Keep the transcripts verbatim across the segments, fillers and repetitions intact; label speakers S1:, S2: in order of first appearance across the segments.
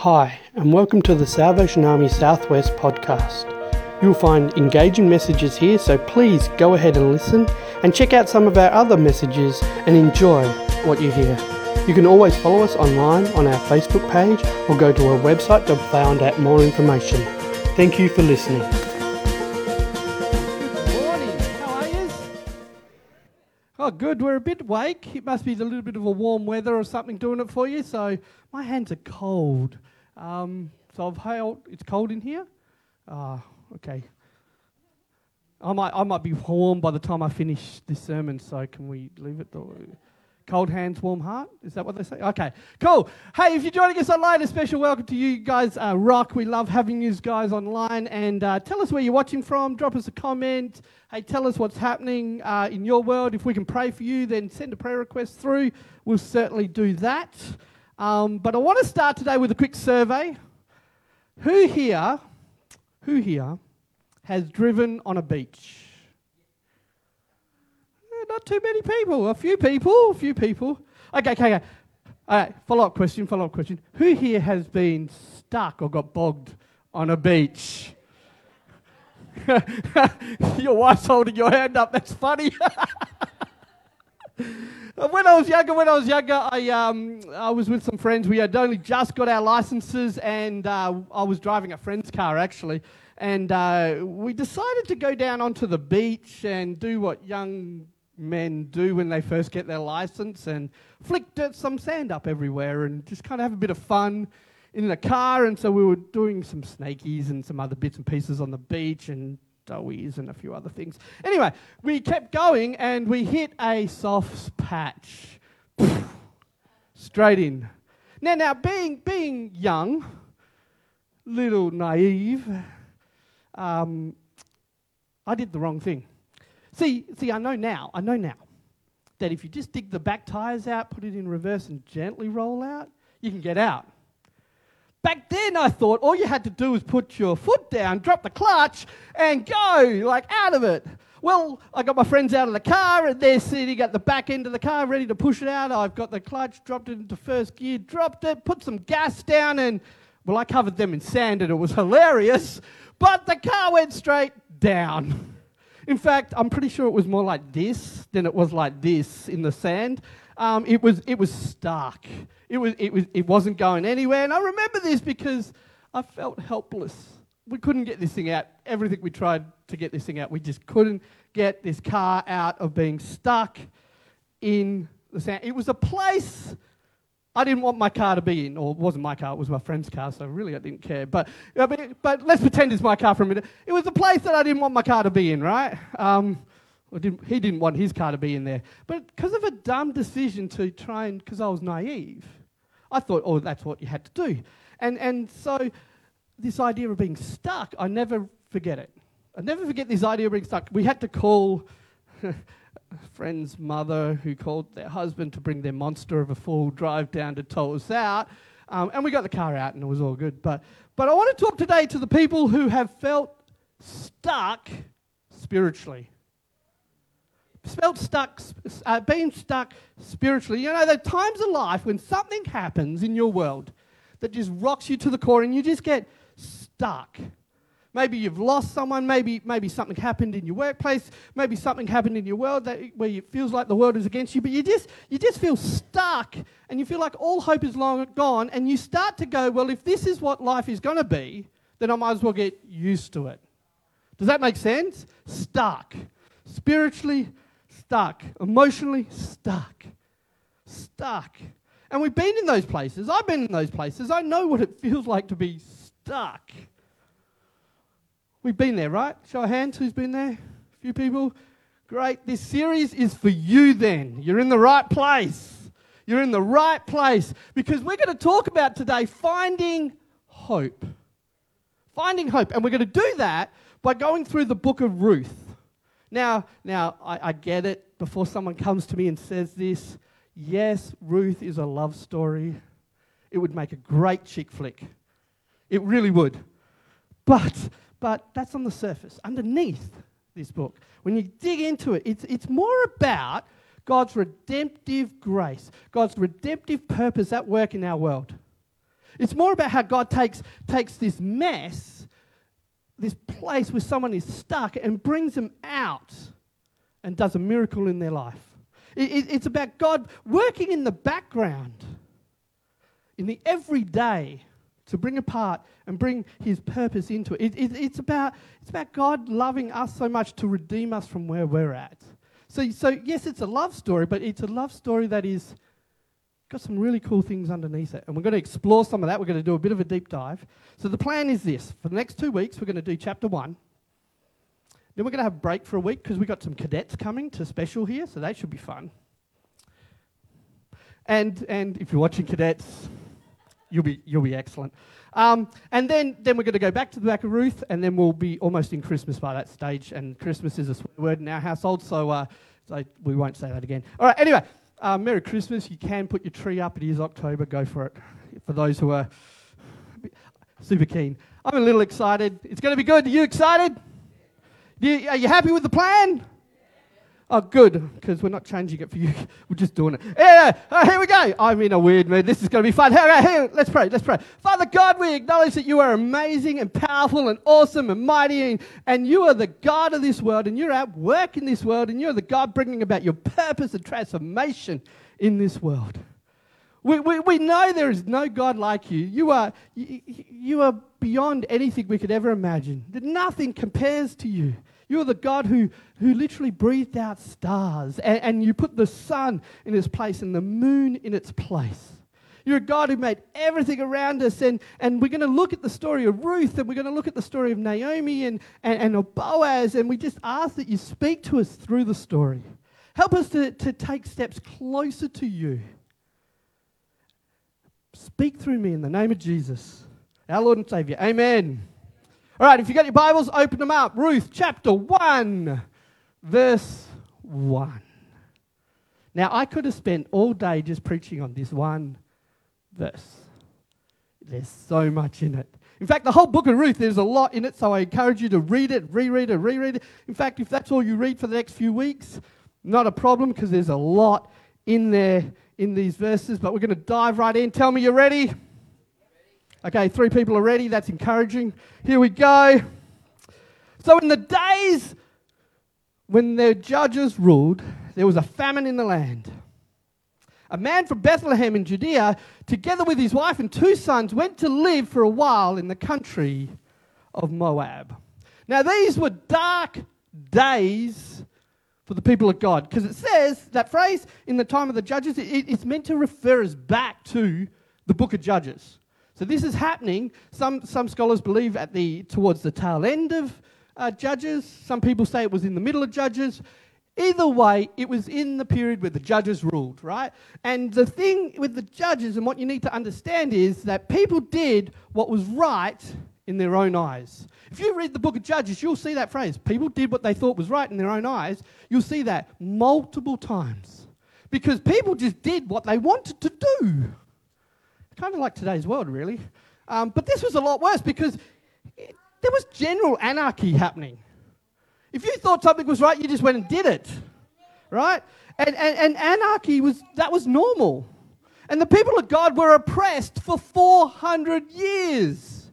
S1: Hi, and welcome to the Salvation Army Southwest podcast. You'll find engaging messages here, so please go ahead and listen and check out some of our other messages and enjoy what you hear. You can always follow us online on our Facebook page or go to our website to find out more information. Thank you for listening.
S2: Good morning. How are you? Oh, good. We're a bit awake. It must be a little bit of a warm weather or something doing it for you. So my hands are cold. Um, so I've held. It's cold in here. Ah, okay. I might. I might be warm by the time I finish this sermon. So can we leave it? Or cold hands, warm heart. Is that what they say? Okay, cool. Hey, if you're joining us online, a special welcome to you guys. Uh, rock. We love having you guys online. And uh, tell us where you're watching from. Drop us a comment. Hey, tell us what's happening uh, in your world. If we can pray for you, then send a prayer request through. We'll certainly do that. Um, but I want to start today with a quick survey. Who here, who here has driven on a beach? Eh, Not too many people. A few people. A few people. Okay, okay, okay. All right. Follow-up question. Follow-up question. Who here has been stuck or got bogged on a beach? Your wife's holding your hand up. That's funny. When I was younger, when I was younger, I um I was with some friends. We had only just got our licenses, and uh, I was driving a friend's car actually, and uh, we decided to go down onto the beach and do what young men do when they first get their license, and flick dirt, some sand up everywhere, and just kind of have a bit of fun in the car. And so we were doing some snakies and some other bits and pieces on the beach, and doughies and a few other things. Anyway, we kept going and we hit a soft patch. Straight in. Now, now, being being young, little naive, um, I did the wrong thing. See, see, I know now, I know now, that if you just dig the back tyres out, put it in reverse and gently roll out, you can get out. Back then, I thought all you had to do was put your foot down, drop the clutch, and go, like, out of it. Well, I got my friends out of the car, and they're sitting at the back end of the car, ready to push it out. I've got the clutch, dropped it into first gear, dropped it, put some gas down, and, well, I covered them in sand, and it was hilarious, but the car went straight down. In fact, I'm pretty sure it was more like this than it was like this in the sand. Um, it was it was stuck. It was it was it wasn't going anywhere. And I remember this because I felt helpless. We couldn't get this thing out. Everything we tried to get this thing out, we just couldn't get this car out of being stuck in the sand. It was a place I didn't want my car to be in, or it wasn't my car, it was my friend's car, so really I didn't care. But uh, but, but let's pretend it's my car for a minute. It was a place that I didn't want my car to be in, right? Um, Or didn't, he didn't want his car to be in there. But because of a dumb decision to try and, because I was naive, I thought, oh, that's what you had to do. And and so this idea of being stuck, I never forget it. I never forget this idea of being stuck. We had to call a friend's mother, who called their husband to bring their monster of a full drive down to tow us out. Um, and we got the car out and it was all good. But But I want to talk today to the people who have felt stuck spiritually. Felt stuck, uh, being stuck spiritually. You know, there are times in life when something happens in your world that just rocks you to the core and you just get stuck. Maybe you've lost someone, maybe maybe something happened in your workplace, maybe something happened in your world that where it feels like the world is against you, but you just you just feel stuck and you feel like all hope is long gone, and you start to go, well, if this is what life is going to be, then I might as well get used to it. Does that make sense? Stuck. Spiritually stuck, emotionally stuck, stuck. And we've been in those places. I've been in those places. I know what it feels like to be stuck. We've been there, right? Show of hands, who's been there? A few people? Great. This series is for you then. You're in the right place. You're in the right place because we're going to talk about today finding hope. Finding hope. And we're going to do that by going through the book of Ruth. Now, now I, I get it. Before someone comes to me and says this, yes, Ruth is a love story. It would make a great chick flick. It really would. But, but that's on the surface. Underneath this book, when you dig into it, it's it's more about God's redemptive grace, God's redemptive purpose at work in our world. It's more about how God takes, takes this mess, this place where someone is stuck, and brings them out and does a miracle in their life. It, it, it's about God working in the background, in the everyday, to bring apart and bring his purpose into it. It, it. It's about it's about God loving us so much to redeem us from where we're at. So, so yes, it's a love story, but it's a love story that is got some really cool things underneath it. And we're going to explore some of that. We're going to do a bit of a deep dive. So the plan is this. For the next two weeks, we're going to do chapter one. Then we're going to have a break for a week because we've got some cadets coming to special here, so that should be fun. And and if you're watching cadets, you'll be you'll be excellent. Um, and then, then we're going to go back to the back of Ruth, and then we'll be almost in Christmas by that stage. And Christmas is a swear word in our household, so, uh, so we won't say that again. All right, anyway, uh, Merry Christmas. You can put your tree up. It is October. Go for it. For those who are super keen. I'm a little excited. It's going to be good. Are you excited? Do you, are you happy with the plan? Oh, good, because we're not changing it for you. We're just doing it. Yeah, oh, here we go. I'm in a weird mood. This is going to be fun. Here, here, let's pray. Let's pray. Father God, we acknowledge that you are amazing and powerful and awesome and mighty, and, and you are the God of this world, and you're at work in this world, and you're the God bringing about your purpose and transformation in this world. We, we, we know there is no God like you. You are, you, you are beyond anything we could ever imagine. That nothing compares to you. You're the God who, who literally breathed out stars, and, and you put the sun in its place and the moon in its place. You're a God who made everything around us, and, and we're going to look at the story of Ruth, and we're going to look at the story of Naomi and, and, and of Boaz, and we just ask that you speak to us through the story. Help us to, to take steps closer to you. Speak through me in the name of Jesus, our Lord and Savior. Amen. All right, if you've got your Bibles, open them up. Ruth chapter one, verse one. Now, I could have spent all day just preaching on this one verse. There's so much in it. In fact, the whole book of Ruth, there's a lot in it, so I encourage you to read it, reread it, reread it. In fact, if that's all you read for the next few weeks, not a problem, because there's a lot in there in these verses, but we're going to dive right in. Tell me you're ready. Okay, three people are ready. That's encouraging. Here we go. So in the days when the judges ruled, there was a famine in the land. A man from Bethlehem in Judea, together with his wife and two sons, went to live for a while in the country of Moab. Now these were dark days for the people of God, because it says, that phrase, in the time of the judges, it, it's meant to refer us back to the book of Judges. So this is happening, some some scholars believe, at the towards the tail end of uh, Judges. Some people say it was in the middle of Judges. Either way, it was in the period where the judges ruled, right? And the thing with the judges, and what you need to understand, is that people did what was right in their own eyes. If you read the book of Judges, you'll see that phrase, people did what they thought was right in their own eyes. You'll see that multiple times. Because people just did what they wanted to do. Kind of like today's world, really. Um, but this was a lot worse because it, there was general anarchy happening. If you thought something was right, you just went and did it, right? And, and, and anarchy, was that was normal. And the people of God were oppressed for four hundred years.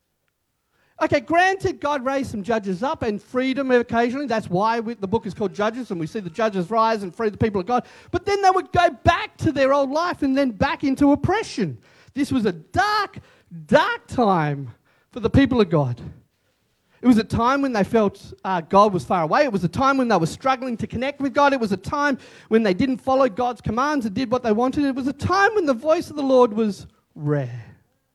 S2: Okay, granted, God raised some judges up and freed them occasionally. That's why we, the book is called Judges, and we see the judges rise and free the people of God. But then they would go back to their old life and then back into oppression. This was a dark, dark time for the people of God. It was a time when they felt uh, God was far away. It was a time when they were struggling to connect with God. It was a time when they didn't follow God's commands and did what they wanted. It was a time when the voice of the Lord was rare.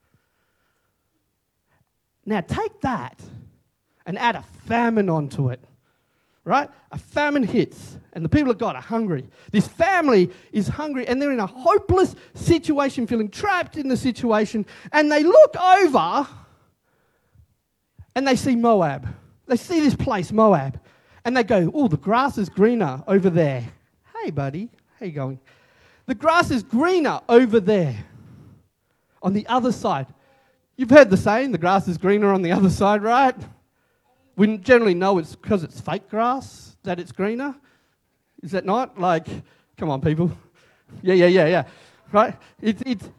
S2: Now take that and add a famine onto it, right? A famine hits and the people of God are hungry. This family is hungry and they're in a hopeless situation, feeling trapped in the situation, and they look over and they see Moab. They see this place, Moab, and they go, oh, the grass is greener over there. Hey, buddy, how you going? The grass is greener over there on the other side. You've heard the saying, the grass is greener on the other side, right? We generally know it's because it's fake grass that it's greener. Is that not? Like, come on, people. Yeah, yeah, yeah, yeah. Right? It's, it's,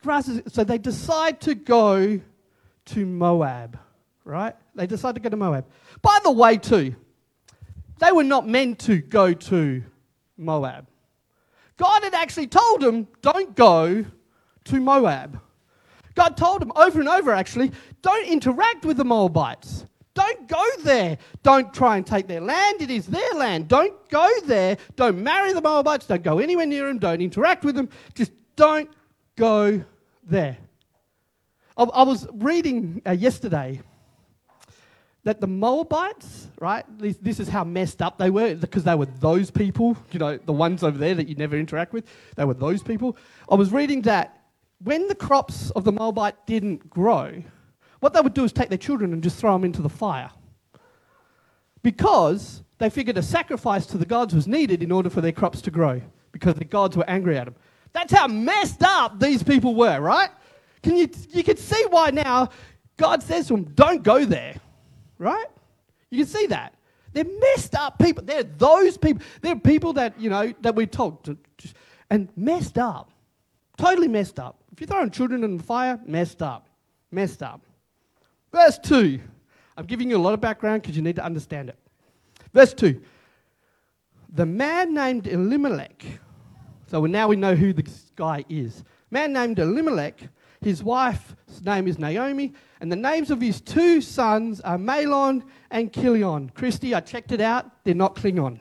S2: grass is... So they decide to go to Moab, right? They decide to go to Moab. By the way, too, they were not meant to go to Moab. God had actually told them, don't go to Moab. God told them over and over, actually, don't interact with the Moabites. Don't go there. Don't try and take their land. It is their land. Don't go there. Don't marry the Moabites. Don't go anywhere near them. Don't interact with them. Just don't go there. I, I was reading uh, yesterday that the Moabites, right, this, this is how messed up they were, because they were those people, you know, the ones over there that you never interact with, they were those people. I was reading that when the crops of the Moabite didn't grow, what they would do is take their children and just throw them into the fire. Because they figured a sacrifice to the gods was needed in order for their crops to grow, because the gods were angry at them. That's how messed up these people were, right? Can you, you can see why now God says to them, don't go there, right? You can see that. They're messed up people. They're those people. They're people that, you know, that we're told to, just, and messed up. Totally messed up. If you're throwing children in the fire, messed up. Messed up. Verse two. I'm giving you a lot of background because you need to understand it. Verse two. The man named Elimelech. So now we know who this guy is. Man named Elimelech. His wife's name is Naomi. And the names of his two sons are Mahlon and Chilion. Christy, I checked it out. They're not Klingon.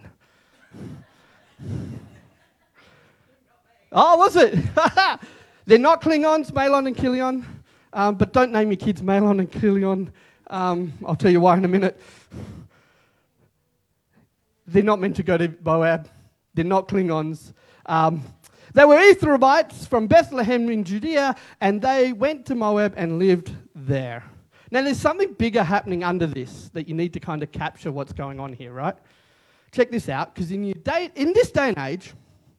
S2: Oh, was it? They're not Klingons, Mahlon and Chilion. Um, but don't name your kids Mahlon and Chilion. Um, I'll tell you why in a minute. They're not meant to go to Moab. They're not Klingons. Um, they were Ephraimites from Bethlehem in Judea, and they went to Moab and lived there. Now, there's something bigger happening under this that you need to kind of capture what's going on here, right? Check this out, because in, your day, in this day and age,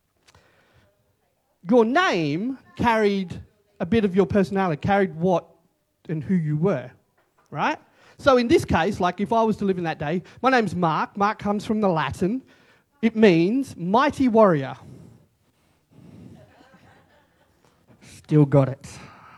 S2: your name carried a bit of your personality, carried what and who you were, right? So in this case, like if I was to live in that day, my name's Mark. Mark comes from the Latin. It means mighty warrior. Still got it.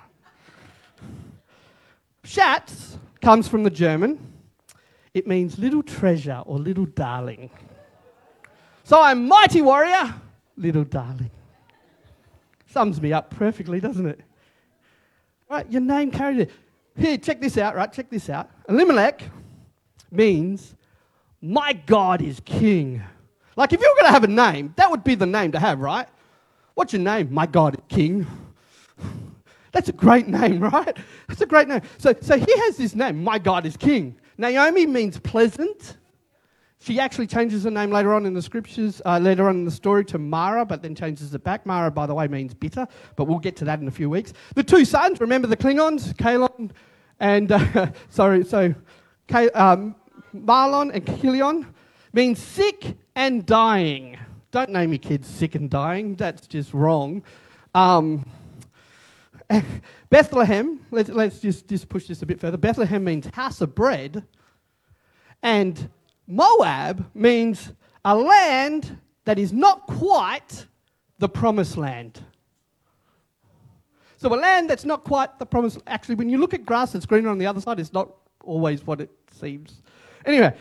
S2: Schatz comes from the German. It means little treasure or little darling. So I'm mighty warrior, little darling. Sums me up perfectly, doesn't it? Right, your name carried it. Here, check this out, right? Check this out. Elimelech means my God is king. Like if you were going to have a name, that would be the name to have, right? What's your name? My God is king. That's a great name, right? That's a great name. So, so he has this name, my God is king. Naomi means pleasant. She actually changes her name later on in the scriptures, uh, later on in the story to Mara, but then changes it back. Mara, by the way, means bitter, but we'll get to that in a few weeks. The two sons, remember the Klingons, Kalon and, uh, sorry, so Kay, um, Mahlon and Chilion, means sick and dying. Don't name your kids sick and dying. That's just wrong. Um, Bethlehem, let's, let's just, just push this a bit further. Bethlehem means house of bread, and Moab means a land that is not quite the promised land. So a land that's not quite the promised... Actually, when you look at grass that's greener on the other side, it's not always what it seems. Anyway,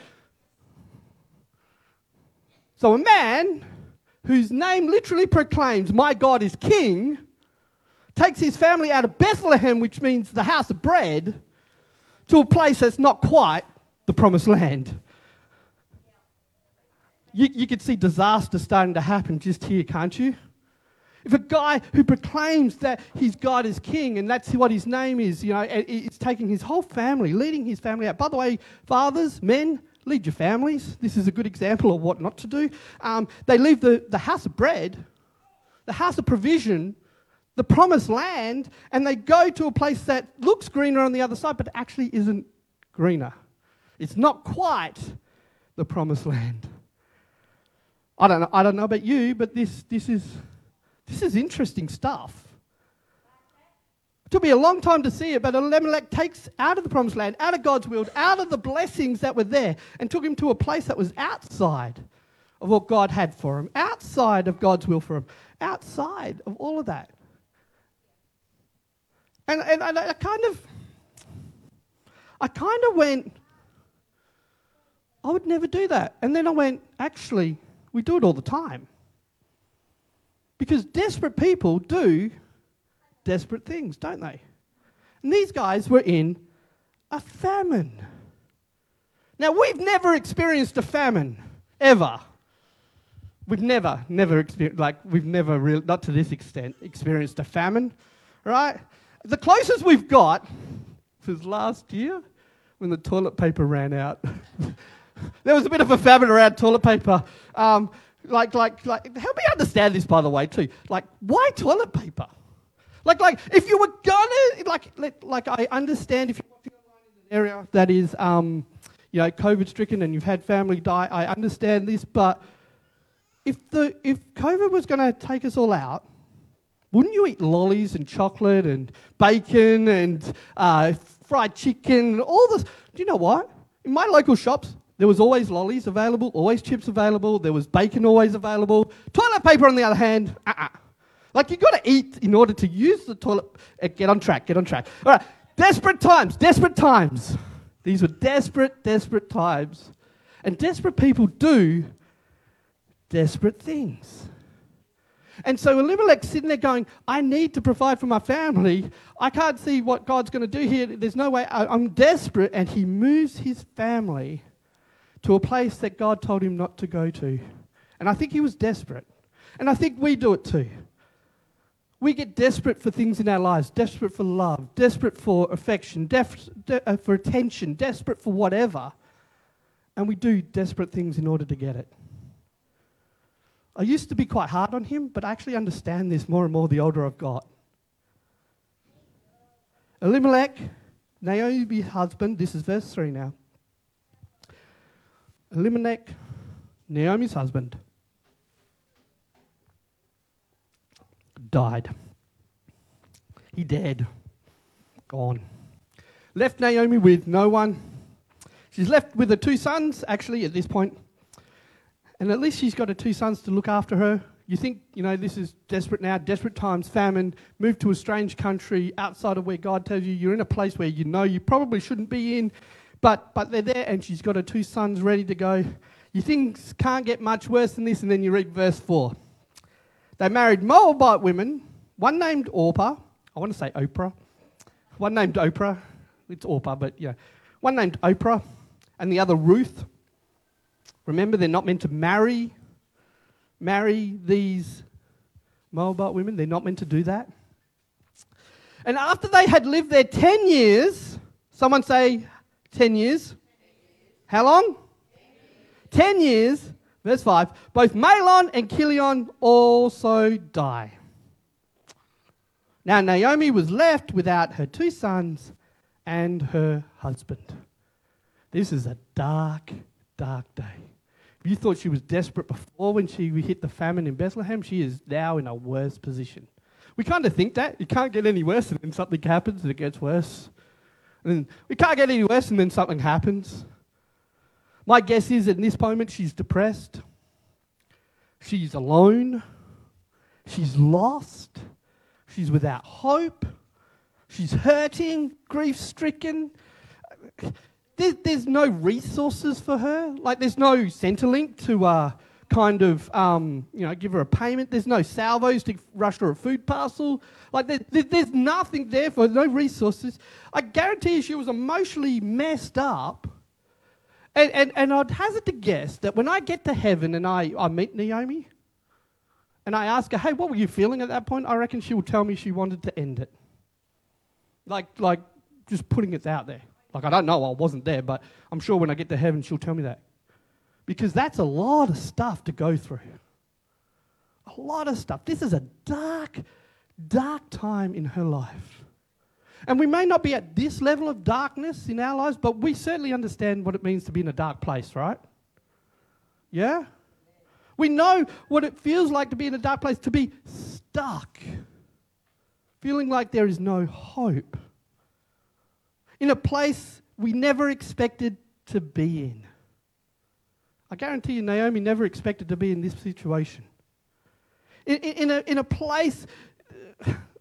S2: so a man whose name literally proclaims, my God is king, takes his family out of Bethlehem, which means the house of bread, to a place that's not quite the promised land. You, you could see disaster starting to happen just here, can't you? If a guy who proclaims that his God is king and that's what his name is, you know, it's taking his whole family, leading his family out. By the way, fathers, men, lead your families. This is a good example of what not to do. Um, they leave the, the house of bread, the house of provision, the promised land, and they go to a place that looks greener on the other side, but actually isn't greener. It's not quite the promised land. I don't know, I don't know about you, but this, this is this is interesting stuff. It took me a long time to see it, but Elimelech takes out of the promised land, out of God's will, out of the blessings that were there, and took him to a place that was outside of what God had for him, outside of God's will for him, outside of all of that. And, and, and I kind of, I kind of went, I would never do that. And then I went, actually, we do it all the time. Because desperate people do desperate things, don't they? And these guys were in a famine. Now, we've never experienced a famine, ever. We've never, never experienced, like, we've never really, not to this extent, experienced a famine, right? The closest we've got was last year when the toilet paper ran out. There was a bit of a famine around toilet paper. Um, like, like, like, help me understand this, by the way, too. Like, why toilet paper? Like, like, if you were gonna, like, let, like, I understand if you're walking around in an area that is, um, you know, COVID-stricken and you've had family die, I understand this, but if the if COVID was going to take us all out, wouldn't you eat lollies and chocolate and bacon and uh, fried chicken and all this? Do you know what? In my local shops, there was always lollies available, always chips available, there was bacon always available. Toilet paper, on the other hand, uh-uh. Like, you've got to eat in order to use the toilet. Uh, get on track, get on track. All right, desperate times, desperate times. These were desperate, desperate times. And desperate people do desperate things. And so Elimelech's sitting there going, I need to provide for my family. I can't see what God's going to do here. There's no way. I, I'm desperate. And he moves his family to a place that God told him not to go to. And I think he was desperate. And I think we do it too. We get desperate for things in our lives, desperate for love, desperate for affection, def- de- uh, for attention, desperate for whatever. And we do desperate things in order to get it. I used to be quite hard on him, but I actually understand this more and more the older I've got. Elimelech, Naomi's husband, this is verse three now. Elimelech, Naomi's husband, died. He dead. Gone. Left Naomi with no one. She's left with her two sons, actually, at this point. And at least she's got her two sons to look after her. You think, you know, this is desperate now, desperate times, famine, move to a strange country outside of where God tells you. You're in a place where you know you probably shouldn't be in, but but they're there and she's got her two sons ready to go. You think can't get much worse than this, and then you read verse four. They married Moabite women, one named Orpah. I want to say Oprah. One named Oprah. It's Orpah, but yeah. One named Oprah and the other Ruth. Remember, they're not meant to marry, marry these Moabite women. They're not meant to do that. And after they had lived there ten years, someone say ten years. How long? ten years, verse five, both Mahlon and Chilion also die. Now Naomi was left without her two sons and her husband. This is a dark, dark day. If you thought she was desperate before when she hit the famine in Bethlehem, she is now in a worse position. We kind of think that. It can't get any worse, and then something happens and it gets worse. And then we can't get any worse, and then something happens. My guess is at this moment she's depressed. She's alone. She's lost. She's without hope. She's hurting, grief-stricken. There's, there's no resources for her. Like, there's no Centrelink to uh, kind of, um, you know, give her a payment. There's no salvos to rush her a food parcel. Like, there, there, there's nothing there for her, no resources. I guarantee you she was emotionally messed up. And, and, and I'd hazard to guess that when I get to heaven and I, I meet Naomi, and I ask her, hey, what were you feeling at that point? I reckon she will tell me she wanted to end it. Like, like just putting it out there. Like, I don't know, I wasn't there, but I'm sure when I get to heaven, she'll tell me that. Because that's a lot of stuff to go through. A lot of stuff. This is a dark, dark time in her life. And we may not be at this level of darkness in our lives, but we certainly understand what it means to be in a dark place, right? Yeah? We know what it feels like to be in a dark place, to be stuck, feeling like there is no hope, in a place we never expected to be in. I guarantee you Naomi never expected to be in this situation. In, in, in, a, in a place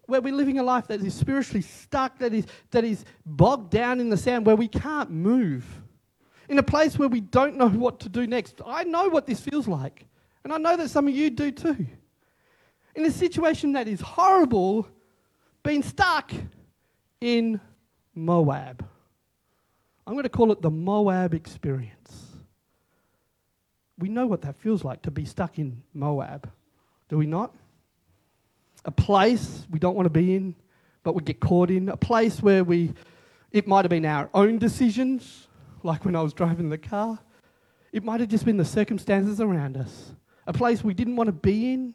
S2: where we're living a life that is spiritually stuck, that is, that is bogged down in the sand, where we can't move. In a place where we don't know what to do next. I know what this feels like. And I know that some of you do too. In a situation that is horrible, being stuck in Moab. I'm going to call it the Moab experience. We know what that feels like, to be stuck in Moab. Do we not? A place we don't want to be in, but we get caught in. A place where we, it might have been our own decisions, like when I was driving the car. It might have just been the circumstances around us. A place we didn't want to be in.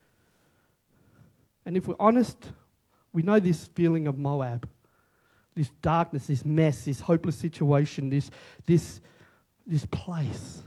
S2: And if we're honest, we know this feeling of Moab. This darkness, this mess, this hopeless situation, this, this, this place.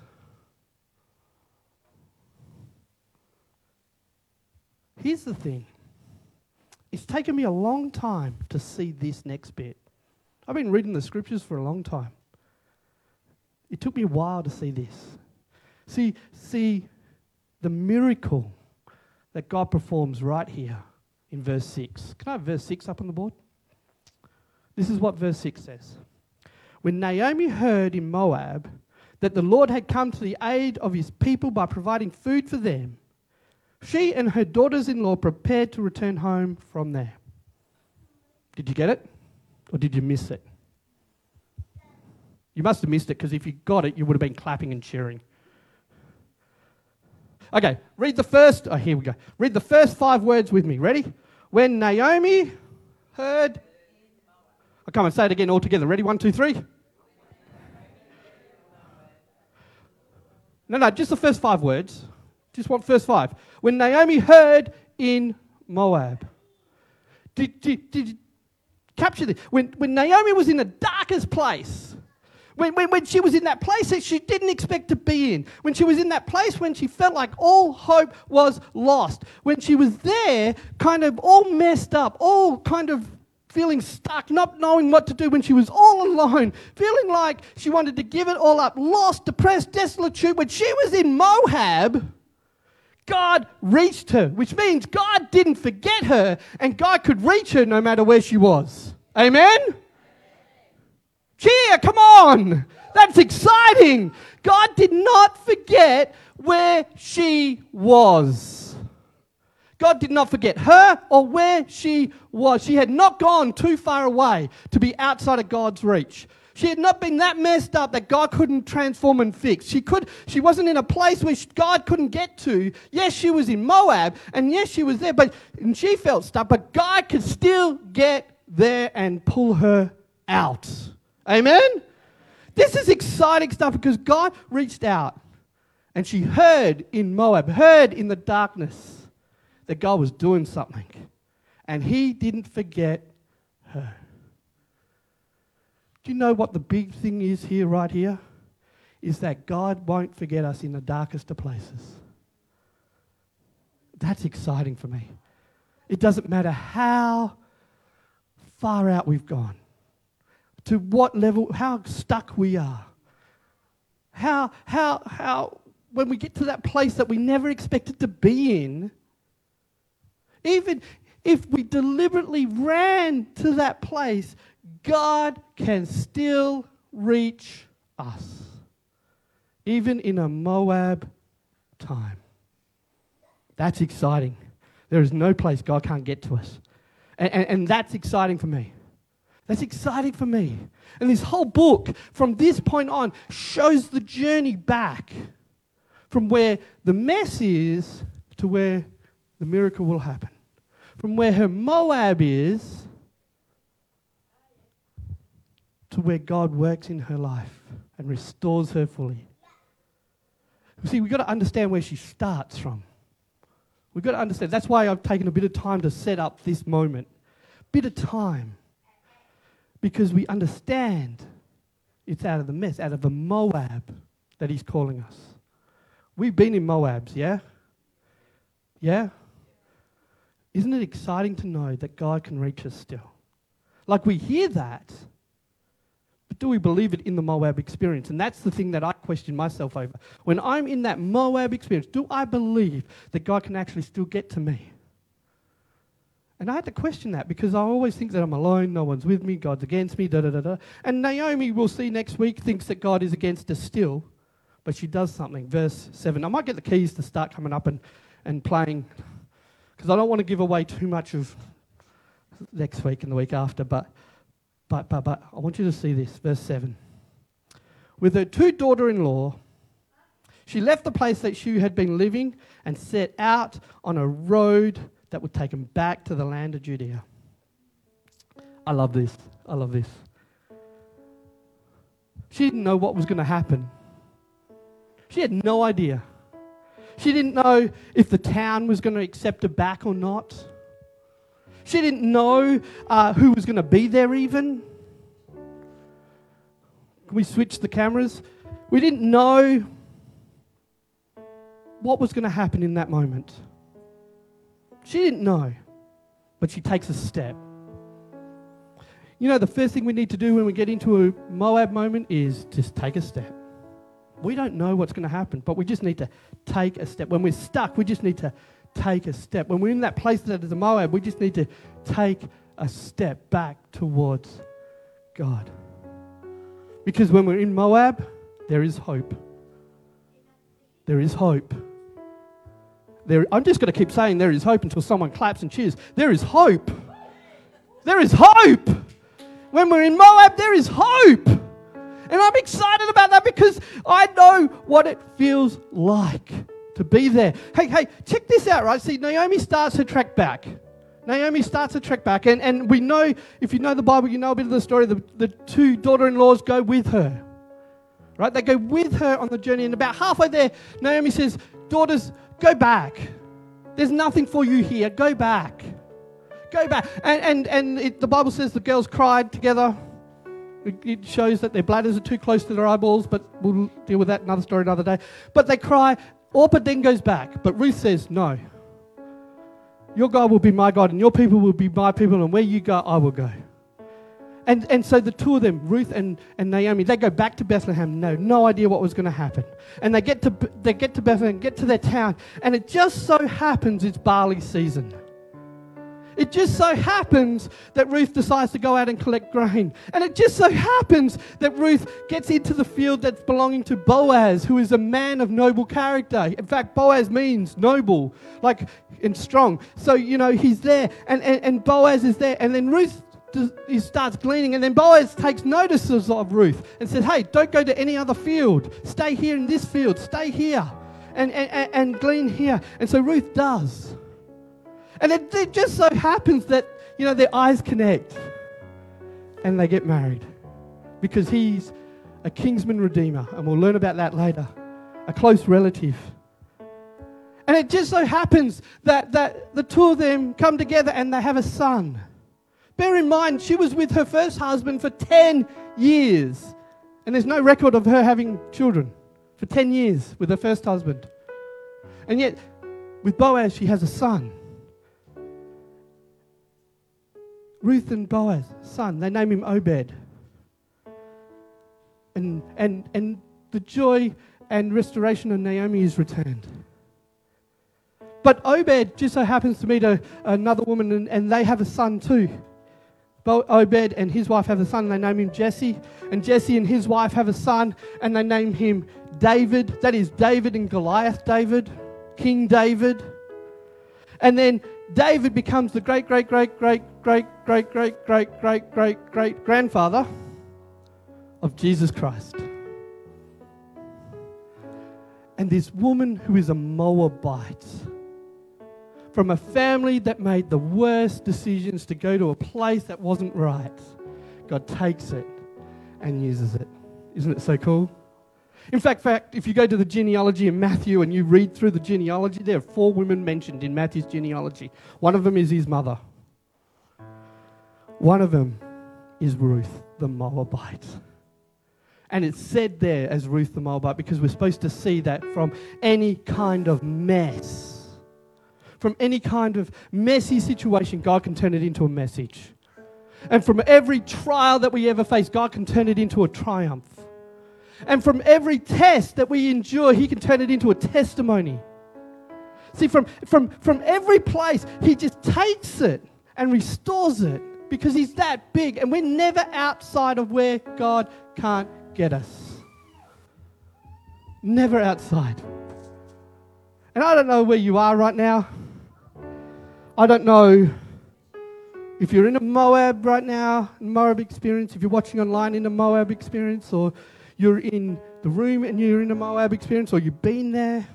S2: Here's the thing. It's taken me a long time to see this next bit. I've been reading the scriptures for a long time. It took me a while to see this. See, see the miracle that God performs right here in verse six. Can I have verse six up on the board? This is what verse six says. When Naomi heard in Moab that the Lord had come to the aid of his people by providing food for them, she and her daughters-in-law prepared to return home from there. Did you get it? Or did you miss it? You must have missed it, because if you got it, you would have been clapping and cheering. Okay, read the first, oh, here we go. Read the first five words with me. Ready? When Naomi heard... Oh, come on, say it again all together. Ready? One, two, three. No, no, just the first five words. Just want first five. When Naomi heard in Moab. Did, did, did you capture this? When, when Naomi was in the darkest place, when, when, when she was in that place that she didn't expect to be in, when she was in that place when she felt like all hope was lost, when she was there kind of all messed up, all kind of feeling stuck, not knowing what to do, when she was all alone, feeling like she wanted to give it all up, lost, depressed, desolate, when she was in Moab, God reached her, which means God didn't forget her, and God could reach her no matter where she was. Amen? Cheer, come on. That's exciting. God did not forget where she was. God did not forget her or where she was. She had not gone too far away to be outside of God's reach. She had not been that messed up that God couldn't transform and fix. She could. She wasn't in a place where God couldn't get to. Yes, she was in Moab, and yes, she was there, but and she felt stuck, but God could still get there and pull her out. Amen? This is exciting stuff, because God reached out, and she heard in Moab, heard in the darkness that God was doing something, and he didn't forget her. Do you know what the big thing is here, right here? Is that God won't forget us in the darkest of places. That's exciting for me. It doesn't matter how far out we've gone, to what level, how stuck we are, how, how, how, when we get to that place that we never expected to be in, even if we deliberately ran to that place, God can still reach us, even in a Moab time. That's exciting. There is no place God can't get to us. And, and, and that's exciting for me. That's exciting for me. And this whole book, from this point on, shows the journey back from where the mess is to where the miracle will happen. From where her Moab is to where God works in her life and restores her fully. See, we've got to understand where she starts from. We've got to understand. That's why I've taken a bit of time to set up this moment. Bit of time. Because we understand it's out of the mess, out of the Moab that he's calling us. We've been in Moabs, yeah? Yeah? Isn't it exciting to know that God can reach us still? Like, we hear that, but do we believe it in the Moab experience? And that's the thing that I question myself over. When I'm in that Moab experience, do I believe that God can actually still get to me? And I had to question that because I always think that I'm alone, no one's with me, God's against me, da da da da. And Naomi, we'll see next week, thinks that God is against us still, but she does something. Verse seven. I might get the keys to start coming up and, and playing, because I don't want to give away too much of next week and the week after, but, but, but, but I want you to see this. Verse seven. With her two daughter-in-law, she left the place that she had been living and set out on a road that would take them back to the land of Judea. I love this. I love this. She didn't know what was going to happen. She had no idea. She didn't know if the town was going to accept her back or not. She didn't know uh, who was going to be there even. Can we switch the cameras? We didn't know what was going to happen in that moment. She didn't know, but she takes a step. You know, the first thing we need to do when we get into a Moab moment is just take a step. We don't know what's going to happen, but we just need to take a step. When we're stuck, we just need to take a step. When we're in that place that is a Moab, we just need to take a step back towards God. Because when we're in Moab, there is hope. There is hope. There, I'm just going to keep saying there is hope until someone claps and cheers. There is hope. There is hope. When we're in Moab, there is hope. And I'm excited about that because I know what it feels like to be there. Hey, hey, check this out, right? See, Naomi starts her trek back. Naomi starts her trek back. And, and we know, if you know the Bible, you know a bit of the story. The, the two daughter-in-laws go with her. Right? They go with her on the journey. And about halfway there, Naomi says, daughters, go back. There's nothing for you here. Go back. Go back. And and, and it, the Bible says the girls cried together. It, it shows that their bladders are too close to their eyeballs, but we'll deal with that another story another day. But they cry. Orpah then goes back. But Ruth says, no. Your God will be my God, and your people will be my people, and where you go, I will go. And and so the two of them, Ruth and, and Naomi, they go back to Bethlehem. No, no idea what was going to happen. And they get to they get to Bethlehem, get to their town, and it just so happens it's barley season. It just so happens that Ruth decides to go out and collect grain. And it just so happens that Ruth gets into the field that's belonging to Boaz, who is a man of noble character. In fact, Boaz means noble, like and strong. So, you know, he's there, and, and, and Boaz is there, and then Ruth he starts gleaning, and then Boaz takes notice of Ruth and says, hey, don't go to any other field. Stay here in this field. Stay here and, and, and glean here. And so Ruth does. And it, it just so happens that, you know, their eyes connect and they get married because he's a kinsman redeemer, and we'll learn about that later, a close relative. And it just so happens that, that the two of them come together and they have a son. Bear in mind, she was with her first husband for ten years. And there's no record of her having children for ten years with her first husband. And yet, with Boaz, she has a son. Ruth and Boaz, son, they name him Obed. And, and, and the joy and restoration of Naomi is returned. But Obed just so happens to meet a, another woman, and, and they have a son too. Obed and his wife have a son, and they name him Jesse. And Jesse and his wife have a son, and they name him David. That is David and Goliath David, King David. And then David becomes the great, great, great, great, great, great, great, great, great, great, great grandfather of Jesus Christ. And this woman who is a Moabite, from a family that made the worst decisions to go to a place that wasn't right, God takes it and uses it. Isn't it so cool? In fact, fact, if you go to the genealogy in Matthew and you read through the genealogy, there are four women mentioned in Matthew's genealogy. One of them is his mother. One of them is Ruth the Moabite. And it's said there as Ruth the Moabite because we're supposed to see that from any kind of mess, from any kind of messy situation, God can turn it into a message. And from every trial that we ever face, God can turn it into a triumph. And from every test that we endure, He can turn it into a testimony. See, from, from, from every place, He just takes it and restores it because he's that big and we're never outside of where God can't get us. Never outside. And I don't know where you are right now. I don't know if you're in a Moab right now, Moab experience, if you're watching online in a Moab experience, or you're in the room and you're in a Moab experience, or you've been there.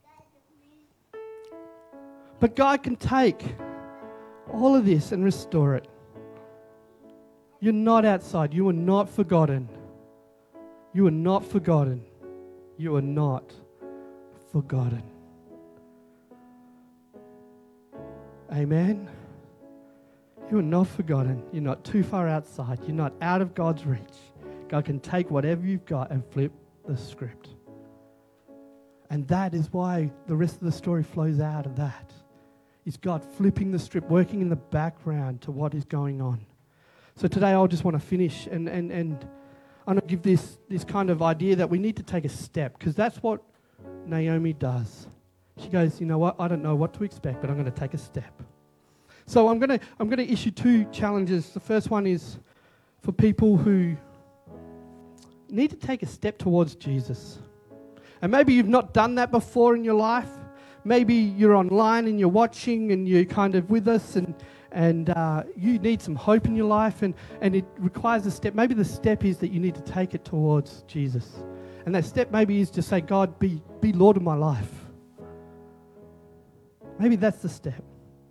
S2: But God can take all of this and restore it. You're not outside. You are not forgotten. You are not forgotten. You are not forgotten. Amen. You are not forgotten. You're not too far outside. You're not out of God's reach. God can take whatever you've got and flip the script. And that is why the rest of the story flows out of that. It's God flipping the script, working in the background to what is going on. So today I just want to finish and and and I'm going to give this, this kind of idea that we need to take a step, because that's what Naomi does. She goes, you know what, I don't know what to expect, but I'm going to take a step. So I'm going to I'm going to issue two challenges. The first one is for people who need to take a step towards Jesus. And maybe you've not done that before in your life. Maybe you're online and you're watching and you're kind of with us and and uh, you need some hope in your life and, and it requires a step. Maybe the step is that you need to take it towards Jesus. And that step maybe is to say, God, be, be Lord of my life. Maybe that's the step.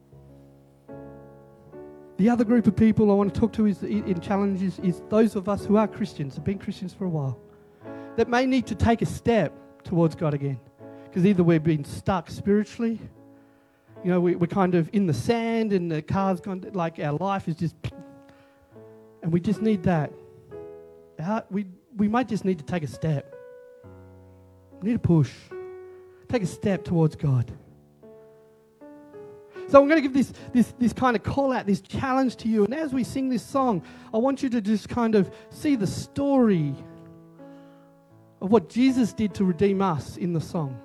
S2: The other group of people I want to talk to is in challenges is those of us who are Christians, have been Christians for a while, that may need to take a step towards God again. Because either we've been stuck spiritually, you know, we, we're kind of in the sand and the car's gone, like our life is just, and we just need that. Our, we, we might just need to take a step. We need to push. Take a step towards God. So I'm going to give this, this, this kind of call out, this challenge to you. And as we sing this song, I want you to just kind of see the story of what Jesus did to redeem us in the song.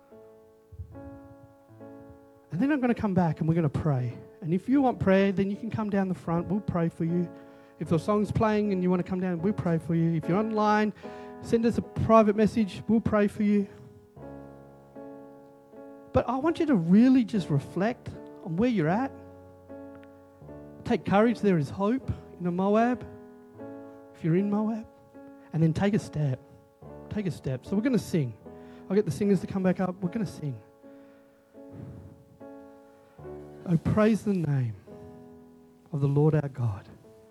S2: And then I'm going to come back and we're going to pray. And if you want prayer, then you can come down the front. We'll pray for you. If the song's playing and you want to come down, we'll pray for you. If you're online, send us a private message. We'll pray for you. But I want you to really just reflect on where you're at. Take courage. There is hope in a Moab. If you're in Moab. And then take a step. Take a step. So we're going to sing. I'll get the singers to come back up. We're going to sing. Oh, praise the name of the Lord our God,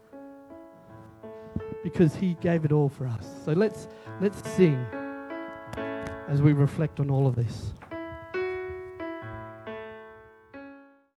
S2: because he gave it all for us. So let's let's sing as we reflect on all of this.